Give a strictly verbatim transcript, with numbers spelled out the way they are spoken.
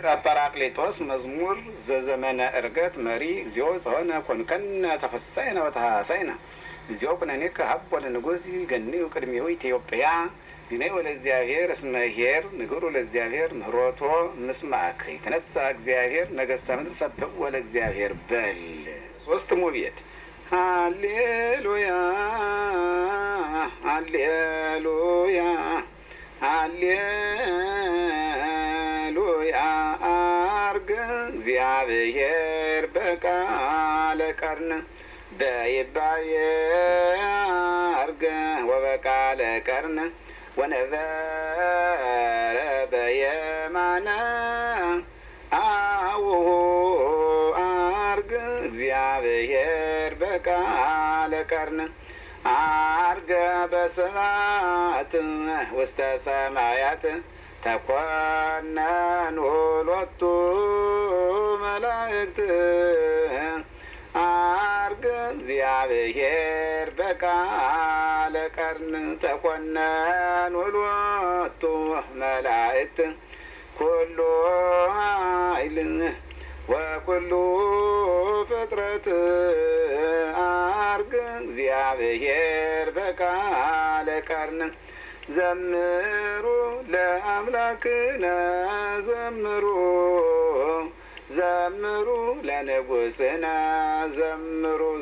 ጰራቅሊጦስ መዝሙር ዘዘመነ ዕርገት መሪ እግዚኦ ጸወነ ኮንከነ ተፈሳይነ ወተሐሳይነ እግዚኦ ኩነኔከ ሀብ ለንጉሥ ገኒው ቅድሜው ኢትዮጵያ ግነዩ ለእግዚአብሔር እስመ ኄር ንግሩ ለእግዚአብሔር ምህሮቶ ምስማዕከ የተነሳ እግዚአብሔር ነገሥተ ምድር ሰብሕዎ ለእግዚአብሔር በል። ሶስት ሙቤት ሃሌሉያ ሃሌሉያ ሃሌሉያ አርግ እግዚአብሔር በቃለ ቀርን በይባቤ አርግ ወበቃለ ቀርን ወነበረ በየማነ አውሁ አርግ እግዚአብሔር በቃለ ቀርን አርገ በሰማያት ውስተ ሰማያት ተኮነኑ ሎቱ መላእክት አርገ እግዚአብሔር በቃለ ቀርን ተኮነኑ ሎቱ መላእክት ኩሉ ኃይል ወኩሉ ፍጥረት አርግ እግዚአብሔር በቃለ ቀርን ዘምሩ ለአምላክነ ዘምሩ ዘምሩ ለንጉሥነ ዘምሩ